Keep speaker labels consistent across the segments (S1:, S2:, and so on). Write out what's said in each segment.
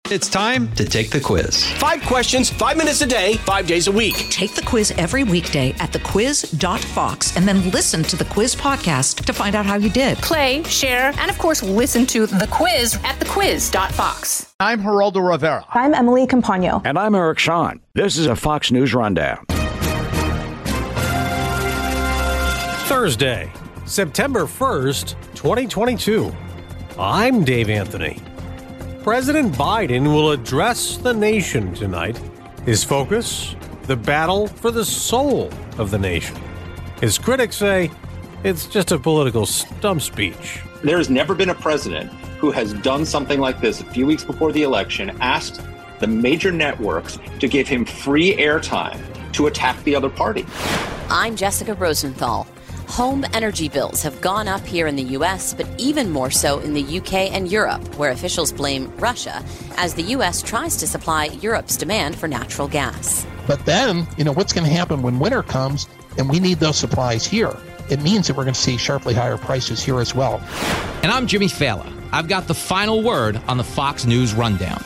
S1: It's time to take the quiz.
S2: 5 questions, 5 minutes a day, 5 days a week.
S3: Take the quiz every weekday at thequiz.fox and then listen to the quiz podcast to find out how you did.
S4: Play, share, and of course, listen to the quiz at thequiz.fox.
S5: I'm Geraldo Rivera.
S6: I'm Emily Campagno.
S7: And I'm Eric Shawn. This is a Fox News Rundown.
S8: Thursday, September 1st, 2022. I'm Dave Anthony. President Biden will address the nation tonight. His focus, the battle for the soul of the nation. His critics say it's just a political stump speech.
S9: There has never been a president who has done something like this a few weeks before the election, asked the major networks to give him free airtime to attack the other party.
S10: I'm Jessica Rosenthal. Home energy bills have gone up here in the U.S., but even more so in the UK and Europe, where officials blame Russia as the U.S. tries to supply Europe's demand for natural gas.
S11: But then, what's going to happen when winter comes and we need those supplies here? It means that we're going to see sharply higher prices here as well.
S12: And I'm Jimmy Fallon. I've got the final word on the Fox News Rundown.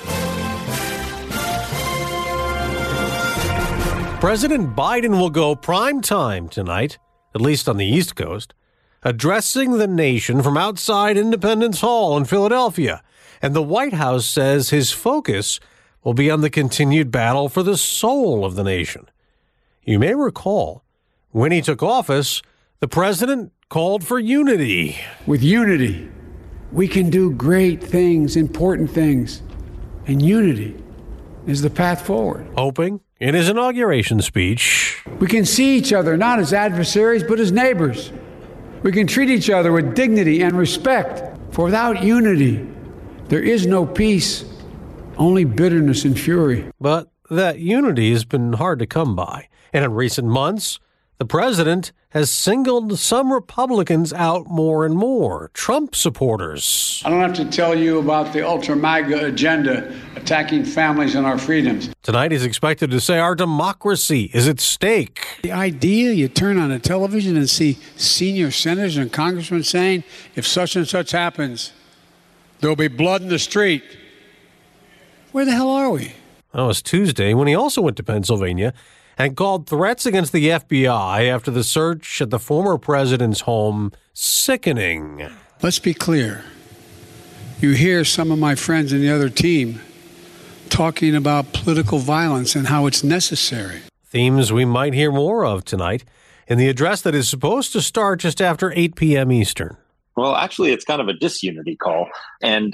S8: President Biden will go prime time tonight, at least on the East Coast, addressing the nation from outside Independence Hall in Philadelphia. And the White House says his focus will be on the continued battle for the soul of the nation. You may recall, when he took office, the president called for unity.
S13: With unity, we can do great things, important things. And unity is the path forward.
S8: Hoping, in his inauguration speech,
S13: we can see each other not as adversaries, but as neighbors. We can treat each other with dignity and respect. For without unity, there is no peace, only bitterness and fury.
S8: But that unity has been hard to come by. And in recent months, the president has singled some Republicans out more and more, Trump supporters.
S13: I don't have to tell you about the ultra-MAGA agenda attacking families and our freedoms.
S8: Tonight he's expected to say our democracy is at stake.
S13: The idea you turn on a television and see senior senators and congressmen saying, if such and such happens, there'll be blood in the street. Where the hell are we?
S8: That was Tuesday when he also went to Pennsylvania and called threats against the FBI after the search at the former president's home sickening.
S13: Let's be clear. You hear some of my friends in the other team talking about political violence and how it's necessary.
S8: Themes we might hear more of tonight in the address that is supposed to start just after 8 p.m. Eastern.
S9: Well, actually, it's kind of a disunity call. And,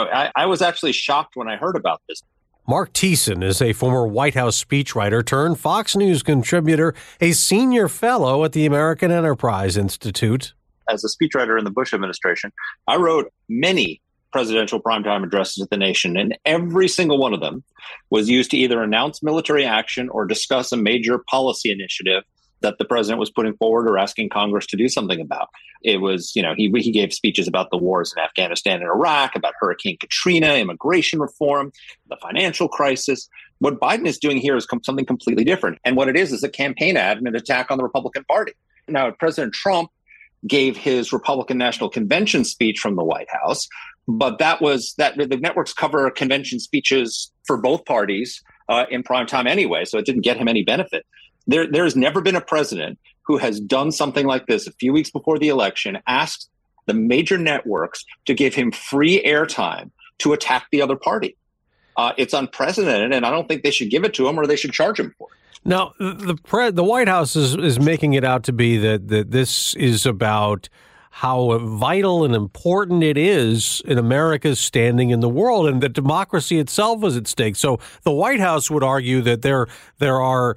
S9: I was actually shocked when I heard about this.
S8: Mark Thiessen is a former White House speechwriter turned Fox News contributor, a senior fellow at the American Enterprise Institute.
S9: As a speechwriter in the Bush administration, I wrote many presidential primetime addresses to the nation, and every single one of them was used to either announce military action or discuss a major policy initiative that the president was putting forward or asking Congress to do something about. It was, he gave speeches about the wars in Afghanistan and Iraq, about Hurricane Katrina, immigration reform, the financial crisis. What Biden is doing here is something completely different. And what it is a campaign ad and an attack on the Republican Party. Now, President Trump gave his Republican National Convention speech from the White House, but the networks cover convention speeches for both parties in prime time anyway, so it didn't get him any benefit. There has never been a president who has done something like this a few weeks before the election, asked the major networks to give him free airtime to attack the other party. It's unprecedented, and I don't think they should give it to him or they should charge him for it.
S8: Now, the White House is making it out to be that this is about how vital and important it is in America's standing in the world and that democracy itself is at stake. So the White House would argue that there are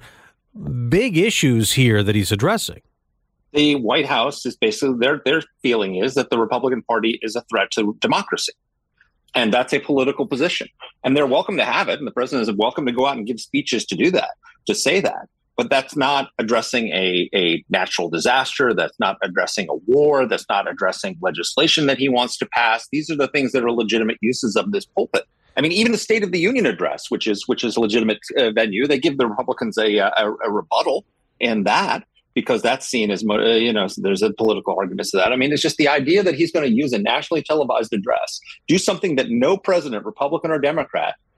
S8: big issues here that he's addressing.
S9: The White House is basically, their feeling is that the Republican Party is a threat to democracy. And that's a political position. And they're welcome to have it. And the president is welcome to go out and give speeches to do that, to say that. But that's not addressing a natural disaster. That's not addressing a war. That's not addressing legislation that he wants to pass. These are the things that are legitimate uses of this pulpit. I mean, even the State of the Union address, which is a legitimate venue, they give the Republicans a rebuttal in that because that's seen as, there's a political argument to that. I mean, it's just the idea that he's going to use a nationally televised address, do something that no president, Republican or Democrat,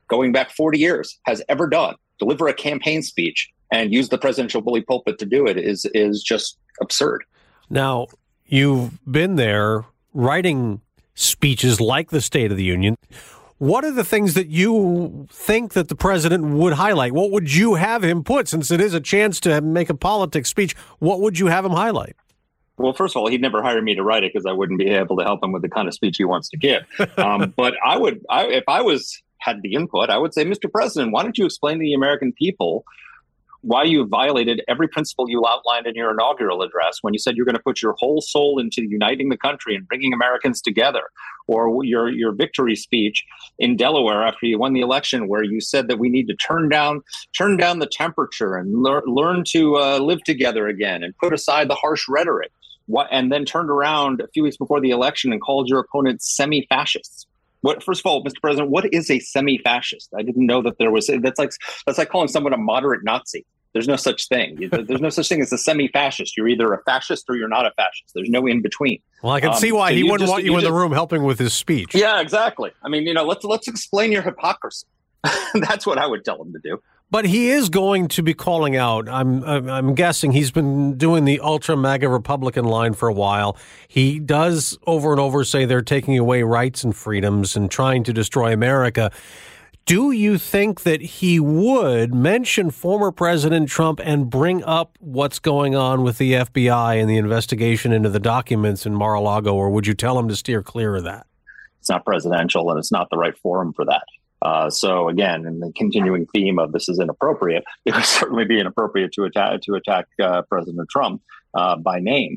S9: going back 40 years, has ever done. Deliver a campaign speech and use the presidential bully pulpit to do it is just absurd.
S8: Now, you've been there writing speeches like the State of the Union. What are the things that you think that the president would highlight? What would you have him put, since it is a chance to make a politics speech? What would you have him highlight?
S9: Well, first of all, he'd never hire me to write it because I wouldn't be able to help him with the kind of speech he wants to give. But if I had the input, I would say, Mr. President, why don't you explain to the American people why you violated every principle you outlined in your inaugural address when you said you're going to put your whole soul into uniting the country and bringing Americans together, or your victory speech in Delaware after you won the election, where you said that we need to turn down the temperature and learn to live together again and put aside the harsh rhetoric, and then turned around a few weeks before the election and called your opponents semi-fascists. First of all, Mr. President, what is a semi-fascist? I didn't know that there was. That's like calling someone a moderate Nazi. There's no such thing. There's no such thing as a semi-fascist. You're either a fascist or you're not a fascist. There's no in between.
S8: Well, I can see why he wouldn't want you in the room helping with his speech.
S9: Yeah, exactly. I mean, let's explain your hypocrisy. That's what I would tell him to do.
S8: But he is going to be calling out. I'm guessing he's been doing the ultra MAGA Republican line for a while. He does over and over say they're taking away rights and freedoms and trying to destroy America. Do you think that he would mention former President Trump and bring up what's going on with the FBI and the investigation into the documents in Mar-a-Lago, or would you tell him to steer clear of that?
S9: It's not presidential, and it's not the right forum for that. So again, in the continuing theme of this is inappropriate, it would certainly be inappropriate to attack President Trump by name.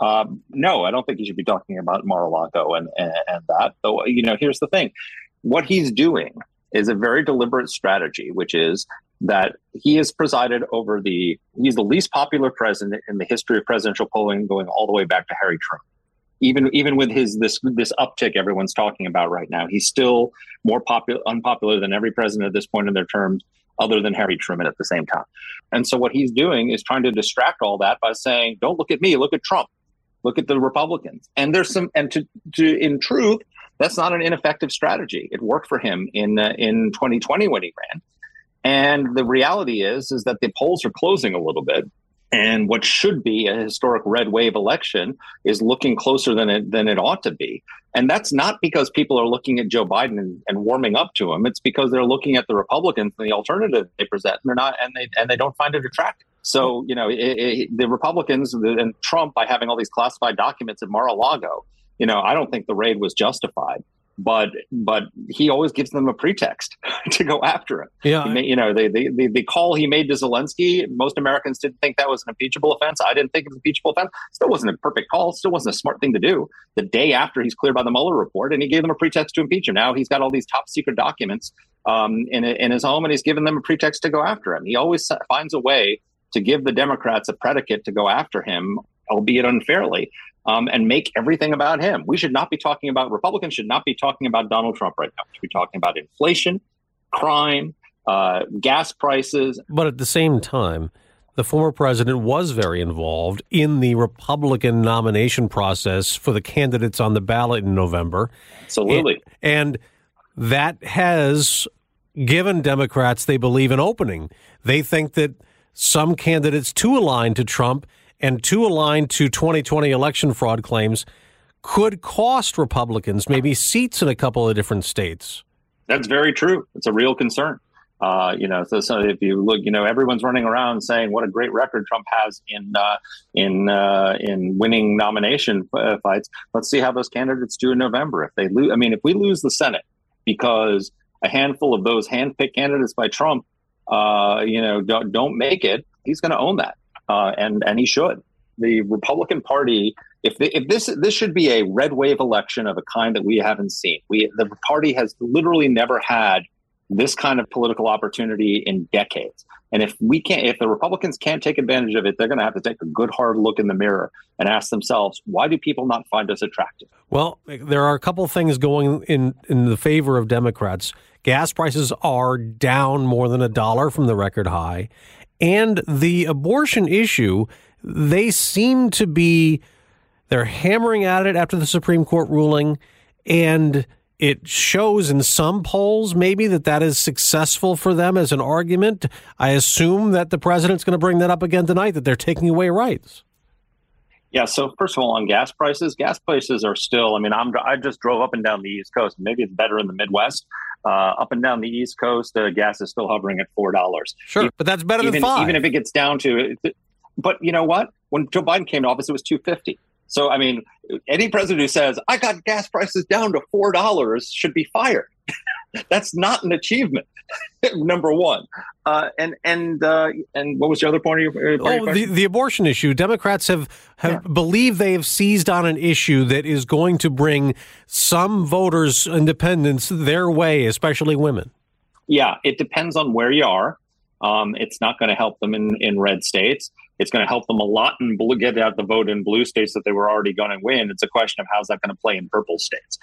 S9: No, I don't think he should be talking about Mar-a-Lago and that. Though, here's the thing: what he's doing is a very deliberate strategy, which is that he has presided over he's the least popular president in the history of presidential polling, going all the way back to Harry Truman. Even with this uptick everyone's talking about right now, he's still more unpopular than every president at this point in their terms, other than Harry Truman at the same time. And so what he's doing is trying to distract all that by saying, "Don't look at me, look at Trump, look at the Republicans." And in truth, that's not an ineffective strategy. It worked for him in 2020 when he ran. And the reality is that the polls are closing a little bit. And what should be a historic red wave election is looking closer than it ought to be. And that's not because people are looking at Joe Biden and warming up to him. It's because they're looking at the Republicans and the alternative they present, and they don't find it attractive. So, the Republicans and Trump, by having all these classified documents at Mar-a-Lago, I don't think the raid was justified. But he always gives them a pretext to go after him. Yeah, the call he made to Zelensky, most Americans didn't think that was an impeachable offense. I didn't think it was an impeachable offense. Still wasn't a perfect call. Still wasn't a smart thing to do. The day after he's cleared by the Mueller report, and he gave them a pretext to impeach him. Now he's got all these top secret documents in his home, and he's given them a pretext to go after him. He always finds a way to give the Democrats a predicate to go after him, albeit unfairly. And make everything about him. Republicans should not be talking about Donald Trump right now. We should be talking about inflation, crime, gas prices.
S8: But at the same time, the former president was very involved in the Republican nomination process for the candidates on the ballot in November.
S9: Absolutely.
S8: And that has given Democrats, they believe, an opening. They think that some candidates too aligned to Trump and too aligned to 2020 election fraud claims could cost Republicans maybe seats in a couple of different states.
S9: That's very true. It's a real concern. So if you look, everyone's running around saying what a great record Trump has in winning nomination fights. Let's see how those candidates do in November. If they lose, if we lose the Senate because a handful of those handpicked candidates by Trump, don't make it, he's going to own that. And he should. The Republican Party, if this should be a red wave election of a kind that we haven't seen. The party has literally never had this kind of political opportunity in decades. And if the Republicans can't take advantage of it, they're going to have to take a good hard look in the mirror and ask themselves, why do people not find us attractive?
S8: Well, there are a couple of things going in the favor of Democrats. Gas prices are down more than $1 from the record high. And the abortion issue, they're hammering at it after the Supreme Court ruling, and it shows in some polls maybe that is successful for them as an argument. I assume that the president's going to bring that up again tonight, that they're taking away rights.
S9: Yeah. So first of all, on gas prices are still, I just drove up and down the East Coast. Maybe it's better in the Midwest. Up and down the East Coast, gas is still hovering at $4.
S8: Sure, but that's better than $5.
S9: Even if it gets down to it. But you know what? When Joe Biden came to office, it was $2.50. So, any president who says, I got gas prices down to $4 should be fired. That's not an achievement, number one. And what was the other point of your question?
S8: The abortion issue. Democrats have believed they have seized on an issue that is going to bring some voters' independence their way, especially women.
S9: Yeah, it depends on where you are. It's not going to help them in red states. It's going to help them a lot and get out the vote in blue states that they were already going to win. It's a question of how's that going to play in purple states.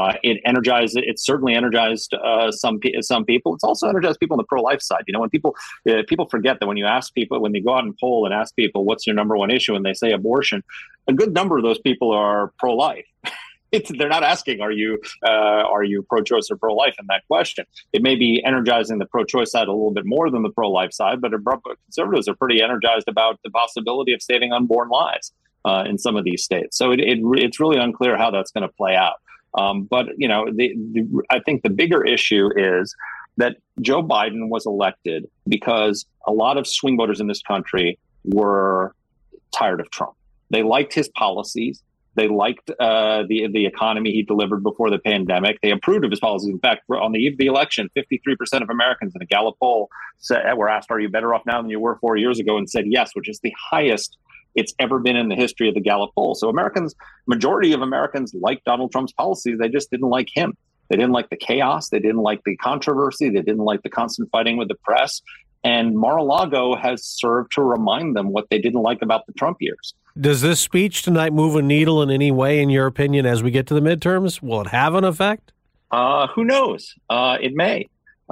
S9: It certainly energized some people. It's also energized people on the pro-life side. When people forget that when you go out and poll and ask people what's your number one issue and they say abortion, a good number of those people are pro-life. They're not asking, are you pro-choice or pro-life in that question. It may be energizing the pro-choice side a little bit more than the pro-life side, but conservatives are pretty energized about the possibility of saving unborn lives in some of these states. So it's really unclear how that's going to play out. But I think the bigger issue is that Joe Biden was elected because a lot of swing voters in this country were tired of Trump. They liked his policies. They liked the economy he delivered before the pandemic. They approved of his policies. In fact, on the eve of the election, 53% of Americans in a Gallup poll were asked, are you better off now than you were 4 years ago? And said yes, which is the highest it's ever been in the history of the Gallup poll. So majority of Americans liked Donald Trump's policies. They just didn't like him. They didn't like the chaos. They didn't like the controversy. They didn't like the constant fighting with the press. And Mar-a-Lago has served to remind them what they didn't like about the Trump years.
S8: Does this speech tonight move a needle in any way, in your opinion, as we get to the midterms? Will it have an effect?
S9: Who knows? It may.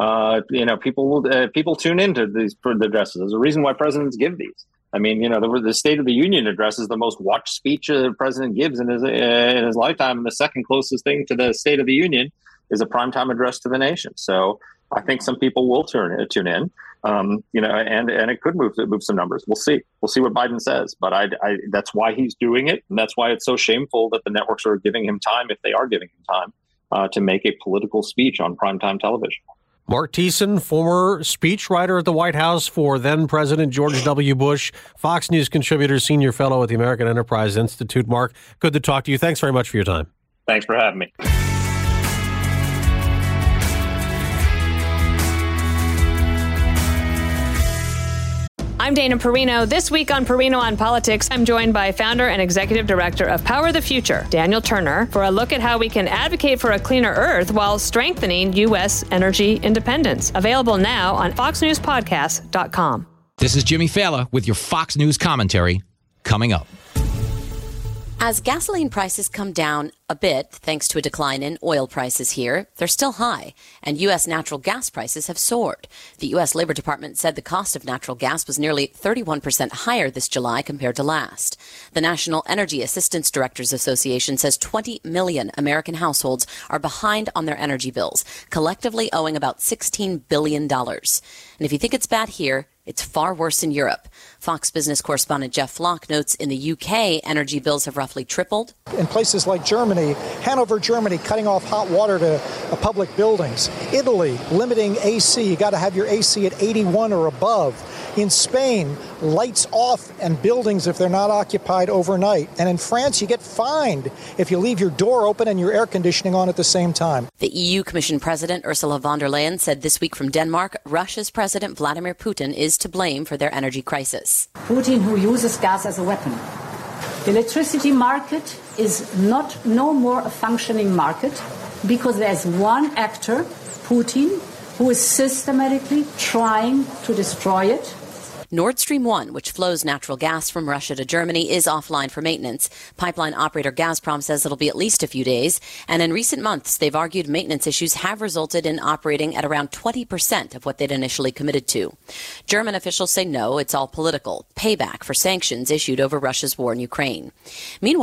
S9: People tune into these addresses. There's a reason why presidents give these. The State of the Union address is the most watched speech a president gives in his lifetime. And the second closest thing to the State of the Union is a primetime address to the nation. So I think some people will tune in. And it could move some numbers. We'll see what Biden says, but that's why he's doing it. And that's why it's so shameful that the networks are giving him time, if they are giving him time, to make a political speech on primetime television.
S8: Mark Thiessen, former speechwriter at the White House for then President George W. Bush, Fox News contributor, senior fellow at the American Enterprise Institute. Mark, good to talk to you. Thanks very much for your time.
S9: Thanks for having me.
S5: I'm Dana Perino. This week on Perino on Politics, I'm joined by founder and executive director of Power the Future, Daniel Turner, for a look at how we can advocate for a cleaner Earth while strengthening U.S. energy independence. Available now on FoxNewsPodcast.com.
S12: This is Jimmy Fallon with your Fox News commentary coming up.
S10: As gasoline prices come down a bit, thanks to a decline in oil prices here, they're still high, and U.S. natural gas prices have soared. The U.S. Labor Department said the cost of natural gas was nearly 31% higher this July compared to last. The National Energy Assistance Directors Association says 20 million American households are behind on their energy bills, collectively owing about $16 billion. And if you think it's bad here, it's far worse in Europe. Fox Business correspondent Jeff Flock notes in the UK, energy bills have roughly tripled.
S6: In places like Germany, Hanover, Germany, cutting off hot water to public buildings. Italy, limiting AC. You got to have your AC at 81 or above. In Spain, lights off and buildings if they're not occupied overnight. And in France, you get fined if you leave your door open and your air conditioning on at the same time.
S10: The EU Commission President Ursula von der Leyen said this week from Denmark, Russia's President Vladimir Putin is to blame for their energy crisis.
S14: Putin, who uses gas as a weapon. The electricity market is no more a functioning market because there's one actor, Putin, who is systematically trying to destroy it.
S10: Nord Stream 1, which flows natural gas from Russia to Germany, is offline for maintenance. Pipeline operator Gazprom says it'll be at least a few days. And in recent months, they've argued maintenance issues have resulted in operating at around 20% of what they'd initially committed to. German officials say no, it's all political. Payback for sanctions issued over Russia's war in Ukraine. Meanwhile,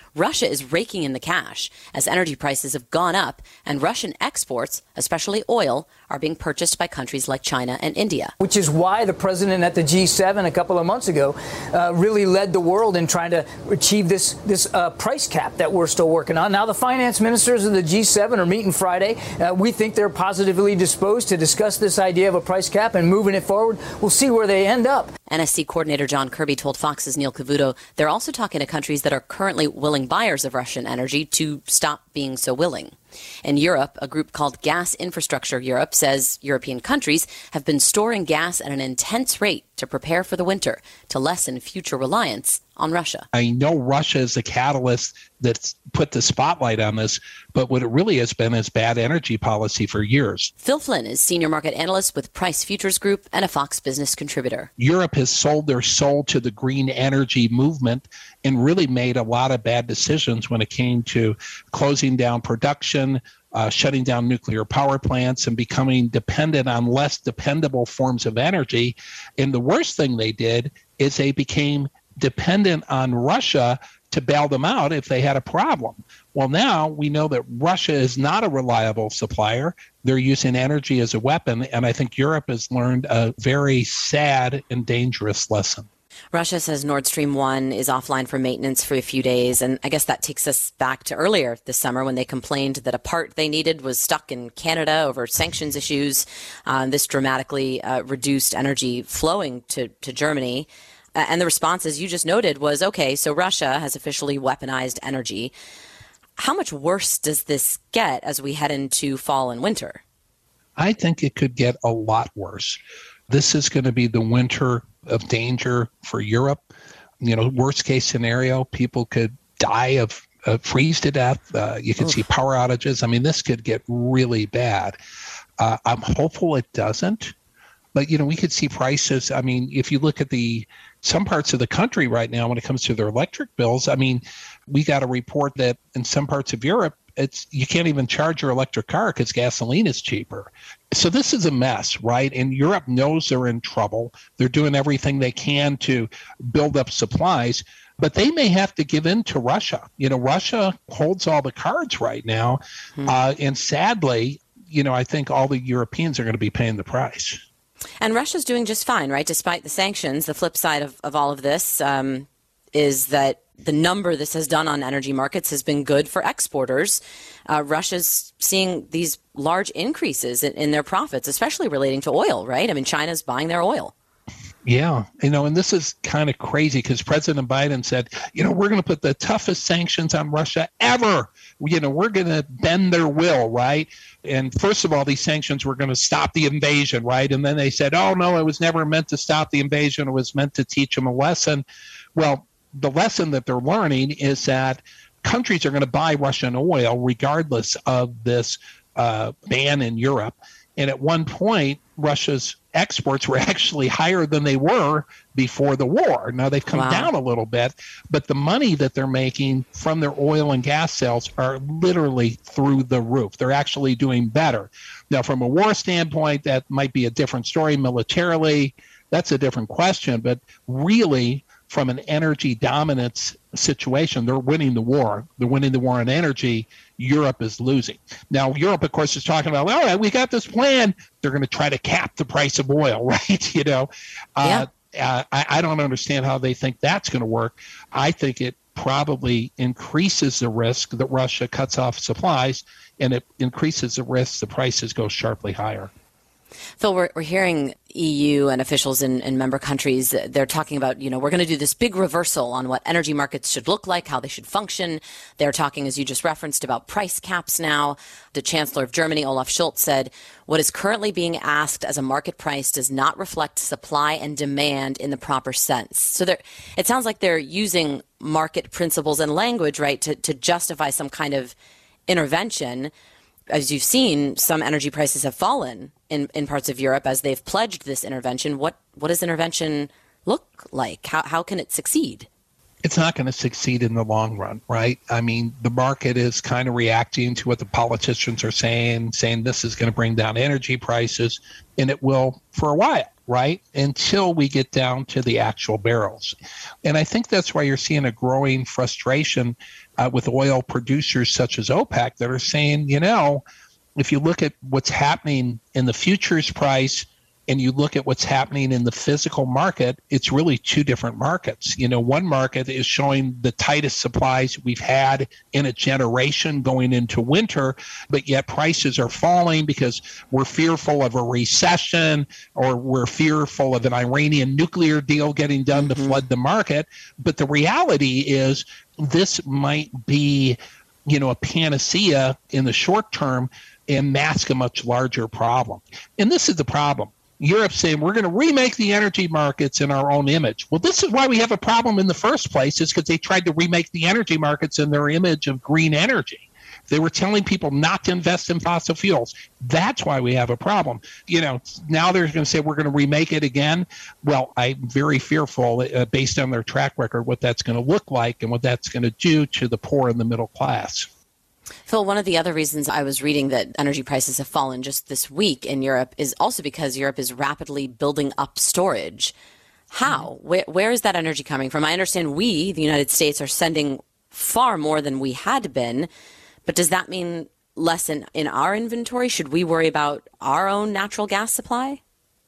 S10: Russia is raking in the cash as energy prices have gone up and Russian exports, especially oil, are being purchased by countries like China and India.
S15: Which is why the president at the G7 a couple of months ago really led the world in trying to achieve this price cap that we're still working on. Now the finance ministers of the G7 are meeting Friday. We think they're positively disposed to discuss this idea of a price cap and moving it forward. We'll see where they end up.
S10: NSC coordinator John Kirby told Fox's Neil Cavuto they're also talking to countries that are currently willing buyers of Russian energy to stop being so willing. In Europe, a group called Gas Infrastructure Europe says European countries have been storing gas at an intense rate to prepare for the winter to lessen future reliance on Russia.
S11: I know Russia is the catalyst that's put the spotlight on this, but what it really has been is bad energy policy for years.
S10: Phil Flynn is senior market analyst with Price Futures Group and a Fox Business contributor.
S11: Europe has sold their soul to the green energy movement and really made a lot of bad decisions when it came to closing down production, shutting down nuclear power plants, and becoming dependent on less dependable forms of energy. And the worst thing they did is they became dependent on Russia to bail them out if they had a problem. Well, now we know that Russia is not a reliable supplier. They're using energy as a weapon, and I think Europe has learned a very sad and dangerous lesson.
S10: Russia says Nord Stream 1 is offline for maintenance for a few days, and I guess that takes us back to earlier this summer when they complained that a part they needed was stuck in Canada over sanctions issues. This dramatically reduced energy flowing to Germany. And the response, as you just noted, was, okay, so Russia has officially weaponized energy. How much worse does this get as we head into fall and winter?
S11: I think it could get a lot worse. This is going to be the winter of danger for Europe. You know, worst case scenario, people could die of freeze to death. You could see power outages. I mean, this could get really bad. I'm hopeful it doesn't. But, you know, we could see prices. I mean, if you look at some parts of the country right now when it comes to their electric bills, I mean, we got a report that in some parts of Europe, you can't even charge your electric car because gasoline is cheaper. So this is a mess, right? And Europe knows they're in trouble. They're doing everything they can to build up supplies, but they may have to give in to Russia. You know, Russia holds all the cards right now. And sadly, you know, I think all the Europeans are going to be paying the price.
S10: And Russia's doing just fine, right? Despite the sanctions, the flip side of all of this is that the number this has done on energy markets has been good for exporters. Russia's seeing these large increases in their profits, especially relating to oil, right? I mean, China's buying their oil.
S11: Yeah, you know, and this is kind of crazy because President Biden said, you know, we're going to put the toughest sanctions on Russia ever. You know, we're going to bend their will, right? And first of all, these sanctions were going to stop the invasion, right? And then they said, oh, no, it was never meant to stop the invasion. It was meant to teach them a lesson. Well, the lesson that they're learning is that countries are going to buy Russian oil regardless of this ban in Europe. And at one point, Russia's exports were actually higher than they were before the war. Now they've come down a little bit, but the money that they're making from their oil and gas sales are literally through the roof. They're actually doing better. Now, from a war standpoint, that might be a different story. Militarily, that's a different question. But really, from an energy dominance situation, they're winning the war. They're winning the war on energy. Europe is losing. Now, Europe, of course, is talking about, all right, we got this plan. They're going to try to cap the price of oil, right? You know, I don't understand how they think that's going to work. I think it probably increases the risk that Russia cuts off supplies, and it increases the risk the prices go sharply higher.
S10: Phil, we're hearing EU and officials in member countries, they're talking about, you know, we're going to do this big reversal on what energy markets should look like, how they should function. They're talking, as you just referenced, about price caps now. The Chancellor of Germany, Olaf Scholz, said, what is currently being asked as a market price does not reflect supply and demand in the proper sense. So it sounds like they're using market principles and language, right, to justify some kind of intervention. As you've seen, some energy prices have fallen in parts of Europe as they've pledged this intervention. What does intervention look like? How can it succeed?
S11: it's not going to succeed in the long run, right? I mean, the market is kind of reacting to what the politicians are saying this is going to bring down energy prices, and it will for a while, right? Until we get down to the actual barrels. And I think that's why you're seeing a growing frustration with oil producers such as OPEC that are saying, if you look at what's happening in the futures price and you look at what's happening in the physical market, it's really two different markets. One market is showing the tightest supplies we've had in a generation going into winter, but yet prices are falling because we're fearful of a recession or we're fearful of an Iranian nuclear deal getting done to flood the market. But the reality is this might be, a panacea in the short term and mask a much larger problem. And this is the problem. Europe's saying we're going to remake the energy markets in our own image. Well, this is why we have a problem in the first place, is because they tried to remake the energy markets in their image of green energy. They were telling people not to invest in fossil fuels. That's why we have a problem. Now they're going to say we're going to remake it again. Well, I'm very fearful, based on their track record, what that's going to look like and what that's going to do to the poor and the middle class.
S10: Phil, one of the other reasons I was reading that energy prices have fallen just this week in Europe is also because Europe is rapidly building up storage. How? Where is that energy coming from? I understand we, the United States, are sending far more than we had been, but does that mean less in our inventory? Should we worry about our own natural gas supply?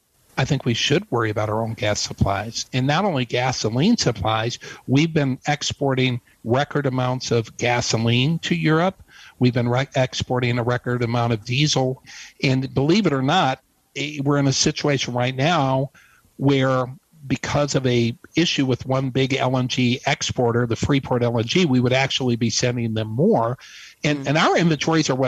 S11: I think we should worry about our own gas supplies. And not only gasoline supplies, we've been exporting record amounts of gasoline to Europe. We've been exporting a record amount of diesel. And believe it or not, we're in a situation right now where, because of a issue with one big LNG exporter, the Freeport LNG, we would actually be sending them more. And our inventories are,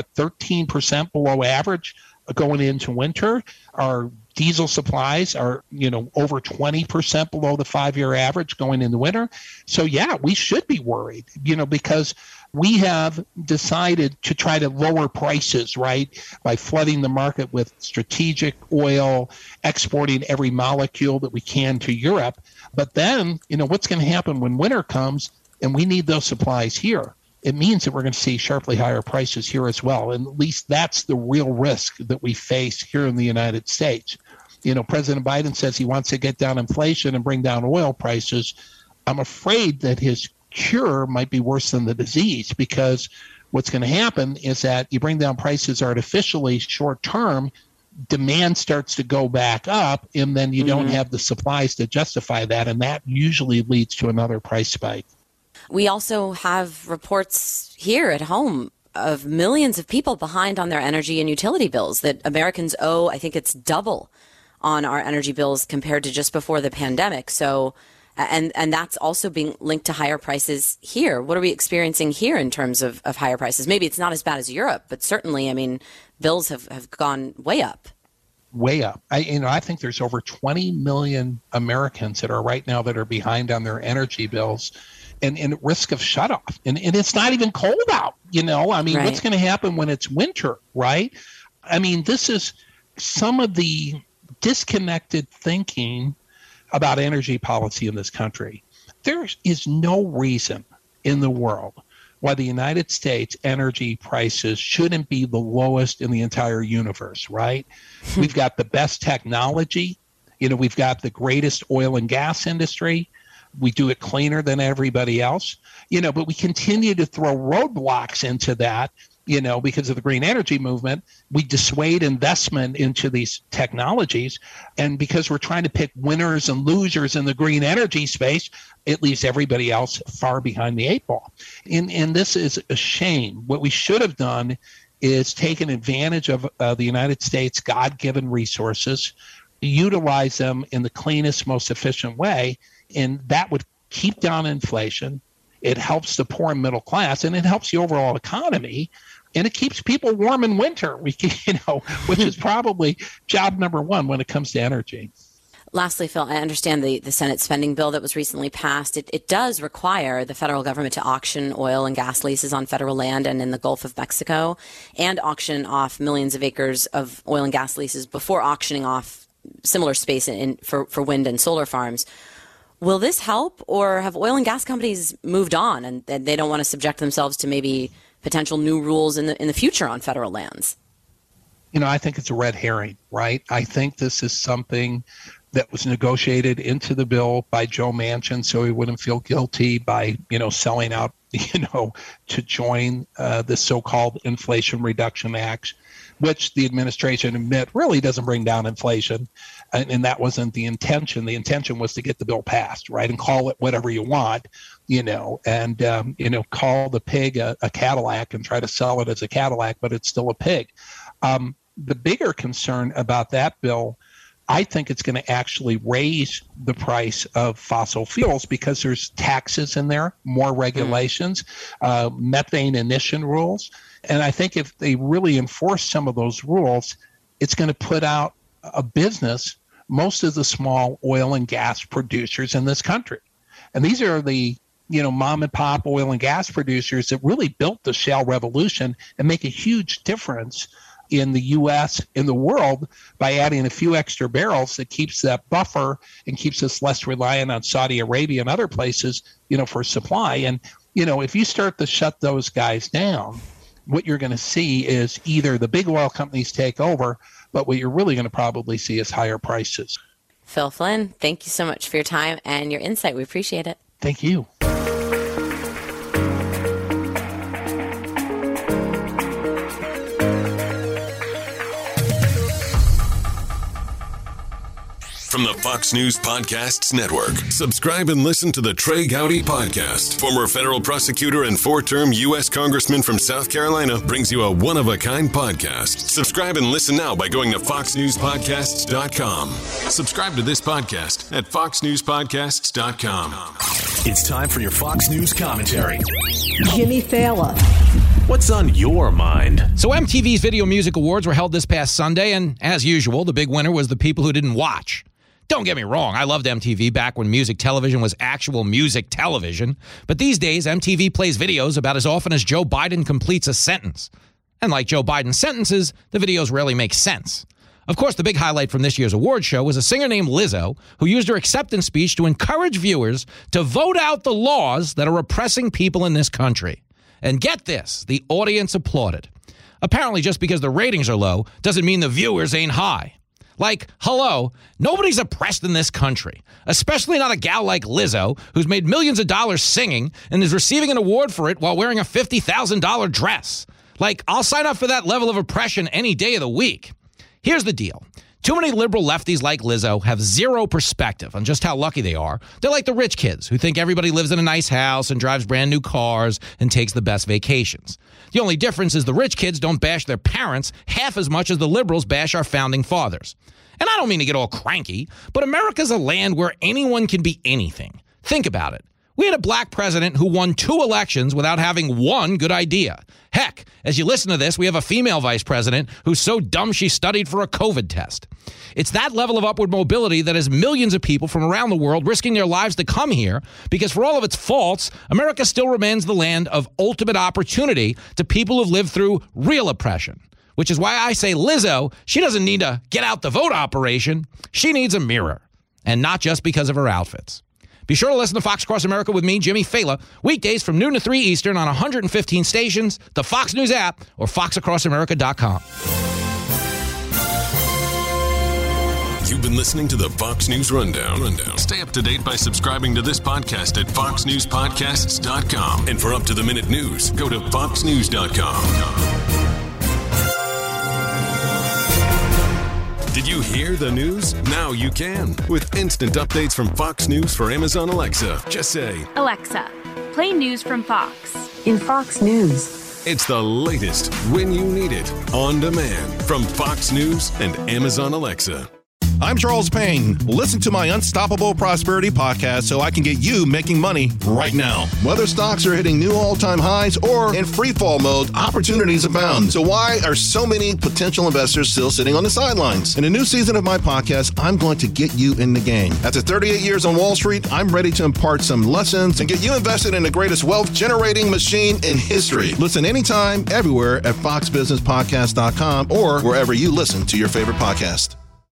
S11: 13% below average going into winter. Our diesel supplies are, over 20% below the 5-year average going into winter. So, yeah, we should be worried, because we have decided to try to lower prices, right, by flooding the market with strategic oil, exporting every molecule that we can to Europe. But then, what's going to happen when winter comes and we need those supplies here? It means that we're going to see sharply higher prices here as well. And at least that's the real risk that we face here in the United States. President Biden says he wants to get down inflation and bring down oil prices. I'm afraid that his cure might be worse than the disease, because what's going to happen is that you bring down prices artificially short term, demand starts to go back up, and then you don't have the supplies to justify that, and that usually leads to another price spike.
S10: We also have reports here at home of millions of people behind on their energy and utility bills, that Americans owe, I think it's double on our energy bills compared to just before the pandemic. So, and that's also being linked to higher prices here. What are we experiencing here in terms of higher prices? Maybe it's not as bad as Europe, but certainly, bills have gone way up.
S11: Way up. I think there's over 20 million Americans that are right now that are behind on their energy bills and at risk of shutoff. And it's not even cold out, Right. What's going to happen when it's winter, right? This is some of the disconnected thinking about energy policy in this country. There is no reason in the world why the United States energy prices shouldn't be the lowest in the entire universe, right? We've got the best technology. We've got the greatest oil and gas industry. We do it cleaner than everybody else, but we continue to throw roadblocks into that, because of the green energy movement. We dissuade investment into these technologies. And because we're trying to pick winners and losers in the green energy space, it leaves everybody else far behind the 8 ball. And this is a shame. What we should have done is taken advantage of the United States' God-given resources, utilize them in the cleanest, most efficient way, and that would keep down inflation. It helps the poor and middle class, and it helps the overall economy, and it keeps people warm in winter, which is probably job number one when it comes to energy.
S10: Lastly, Phil, I understand the Senate spending bill that was recently passed. It does require the federal government to auction oil and gas leases on federal land and in the Gulf of Mexico, and auction off millions of acres of oil and gas leases before auctioning off similar space for wind and solar farms. Will this help, or have oil and gas companies moved on and they don't want to subject themselves to maybe potential new rules in the future on federal lands?
S11: I think it's a red herring, right? I think this is something that was negotiated into the bill by Joe Manchin so he wouldn't feel guilty by, selling out, to join the so-called Inflation Reduction Act, which the administration admit really doesn't bring down inflation. And that wasn't the intention. The intention was to get the bill passed, right? And call it whatever you want, and call the pig a Cadillac and try to sell it as a Cadillac, but it's still a pig. The bigger concern about that bill, I think it's going to actually raise the price of fossil fuels because there's taxes in there, more regulations, methane emission rules. And I think if they really enforce some of those rules, it's going to put out of business most of the small oil and gas producers in this country. And these are the mom and pop oil and gas producers that really built the shale revolution and make a huge difference in the U.S., in the world, by adding a few extra barrels that keeps that buffer and keeps us less reliant on Saudi Arabia and other places, for supply. And, if you start to shut those guys down, what you're going to see is either the big oil companies take over, but what you're really going to probably see is higher prices.
S10: Phil Flynn, thank you so much for your time and your insight. We appreciate it.
S11: Thank you.
S16: From the Fox News Podcasts Network. Subscribe and listen to the Trey Gowdy Podcast. Former federal prosecutor and 4-term U.S. Congressman from South Carolina brings you a one-of-a-kind podcast. Subscribe and listen now by going to foxnewspodcasts.com. Subscribe to this podcast at foxnewspodcasts.com.
S17: It's time for your Fox News commentary.
S18: Jimmy Fallon.
S17: What's on your mind?
S12: So MTV's Video Music Awards were held this past Sunday, and as usual, the big winner was the people who didn't watch. Don't get me wrong, I loved MTV back when music television was actual music television. But these days, MTV plays videos about as often as Joe Biden completes a sentence. And like Joe Biden's sentences, the videos rarely make sense. Of course, the big highlight from this year's award show was a singer named Lizzo who used her acceptance speech to encourage viewers to vote out the laws that are oppressing people in this country. And get this, the audience applauded. Apparently, just because the ratings are low doesn't mean the viewers ain't high. Like, hello, nobody's oppressed in this country, especially not a gal like Lizzo, who's made millions of dollars singing and is receiving an award for it while wearing a $50,000 dress. Like, I'll sign up for that level of oppression any day of the week. Here's the deal. Too many liberal lefties like Lizzo have zero perspective on just how lucky they are. They're like the rich kids who think everybody lives in a nice house and drives brand new cars and takes the best vacations. The only difference is the rich kids don't bash their parents half as much as the liberals bash our founding fathers. And I don't mean to get all cranky, but America's a land where anyone can be anything. Think about it. We had a black president who won 2 elections without having one good idea. Heck, as you listen to this, we have a female vice president who's so dumb she studied for a COVID test. It's that level of upward mobility that has millions of people from around the world risking their lives to come here because for all of its faults, America still remains the land of ultimate opportunity to people who've lived through real oppression. Which is why I say Lizzo, she doesn't need a get out the vote operation. She needs a mirror. And not just because of her outfits. Be sure to listen to Fox Across America with me, Jimmy Fallon, weekdays from noon to 3 Eastern on 115 stations, the Fox News app, or foxacrossamerica.com.
S16: You've been listening to the Fox News Rundown. Stay up to date by subscribing to this podcast at foxnewspodcasts.com. And for up-to-the-minute news, go to foxnews.com. Did you hear the news? Now you can. With instant updates from Fox News for Amazon Alexa. Just say,
S19: Alexa, play news from Fox.
S18: In Fox News.
S16: It's the latest when you need it. On demand from Fox News and Amazon Alexa.
S20: I'm Charles Payne. Listen to my Unstoppable Prosperity podcast so I can get you making money right now. Whether stocks are hitting new all-time highs or in free fall mode, opportunities abound. So why are so many potential investors still sitting on the sidelines? In a new season of my podcast, I'm going to get you in the game. After 38 years on Wall Street, I'm ready to impart some lessons and get you invested in the greatest wealth-generating machine in history. Listen anytime, everywhere at foxbusinesspodcast.com or wherever you listen to your favorite podcast.